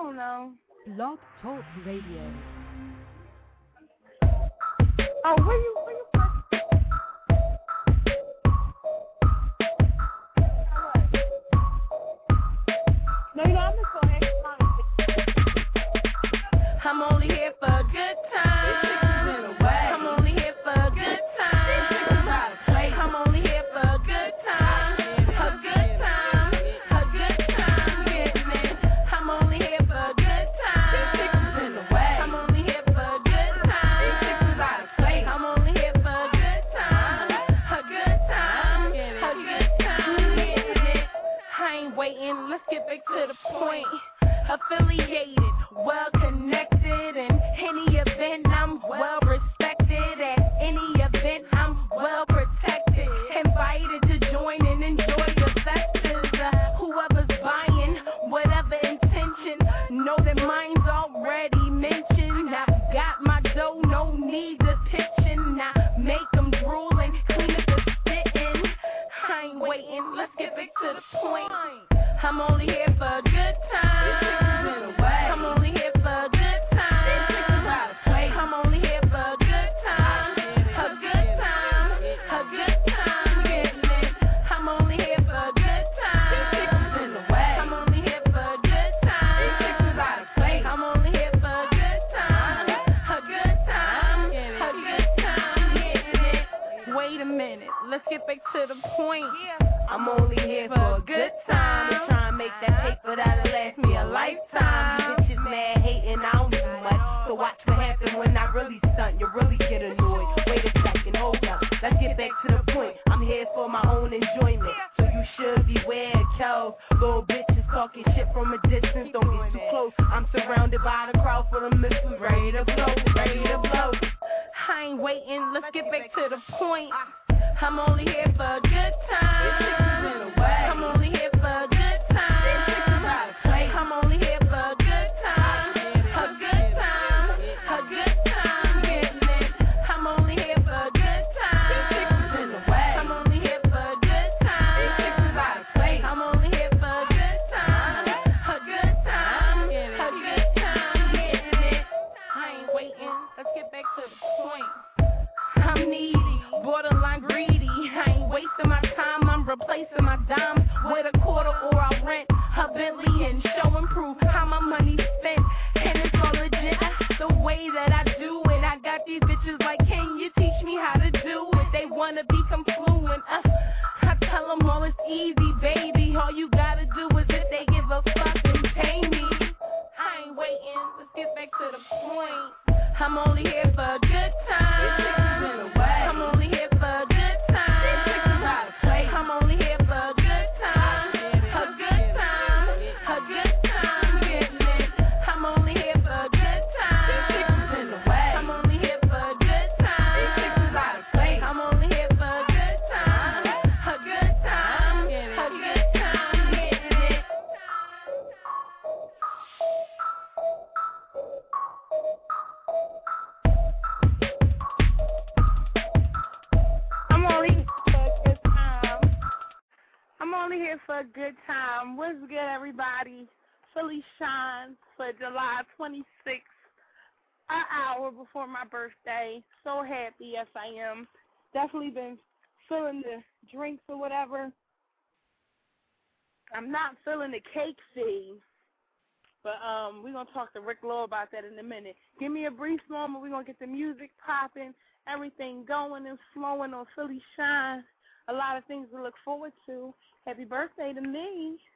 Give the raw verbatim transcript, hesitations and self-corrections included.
don't know. Blog Talk Radio. Oh, where you, where you No, you know, I'm just going to I'm only here for a good time. I'm only here for a good time. I'm only here for a good time. A good time. A good time getting it. I'm only here for a good time. I'm only here for a good time. I'm only here for a good time. A good time. A good time getting it. I ain't waiting. Let's get back to the point. Affiliated, well connected, in any event I'm well respected. At any event I'm well protected. Invited to join and enjoy the festives. Uh, whoever's buying, whatever intention, know that mine's already mentioned. I've got my dough, no need to pitching. Now make them drool and clean up the spitting. I ain't waiting, let's get back to the point. I'm only here for a good time. I'm only here for a good time. I'm only here for a good time. A good time. A good time getting it. I'm only here for a good time. I'm only here for a good time. I'm only here for a good time. A good time. A good time getting it. Wait a minute, let's get back to the point. I'm only here for a good time. To try and make that paper that'll last me a lifetime. You bitches mad, hating, I don't do much. So watch what happens when I really stunt. You really get annoyed. Wait a second, hold up. Let's get back to the point. I'm here for my own enjoyment. So you should beware, Kel. Little bitches talking shit from a distance. Don't get too close. I'm surrounded by the crowd for the missiles. Ready to blow, ready to blow. I ain't waiting, let's get back to the point. I'm only here for a good time. I'm only here for a good time. I'm only here for a good time. A good time. A good time getting it. I'm only here for a good time. I'm only here for a good time. I'm only here for a good time. A good time. A good time getting it. I ain't waiting. Let's get back to the point. I'm needy, borderline greedy. I ain't wasting my time, I'm replacing my dimes with a quarter or I rent a Bentley and show and prove how my money spent. And it's all legit, the way that I do it. I got these bitches like, can you teach me how to do it? They wanna become fluent, uh, I tell them all it's easy, baby. All you gotta do is if they give a fuck and pay me. I ain't waiting, let's get back to the point. I'm only here for a good time. I'm only here for a good time. I'm only here for a good time. A good time. A good time getting it. I'm only here for a good time. I'm only here for a good time. I'm only here for a good time. A good time. A good time getting it. I'm only here for a good time. I'm only here for a good time. What's good, everybody? Philly Shine for July twenty-sixth, an hour before my birthday. So happy, yes I am. Definitely been feeling the drinks or whatever. I'm not feeling the cake fee, but um, we're going to talk to Rick Law about that in a minute. Give me a brief moment. We're going to get the music popping, everything going and flowing on Philly Shine. A lot of things to look forward to. Happy birthday to me.